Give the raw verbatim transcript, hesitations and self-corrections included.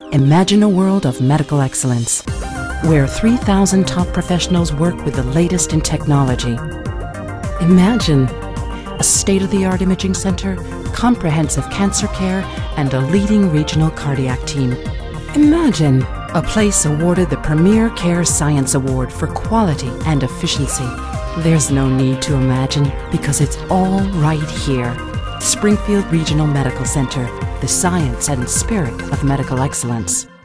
Imagine a world of medical excellence, where three thousand top professionals work with the latest in technology. Imagine a state-of-the-art imaging center, comprehensive cancer care, and a leading regional cardiac team. Imagine a place awarded the Premier Care Science Award for quality and efficiency. There's no need to imagine, because it's all right here. Springfield Regional Medical Center, the science and spirit of medical excellence.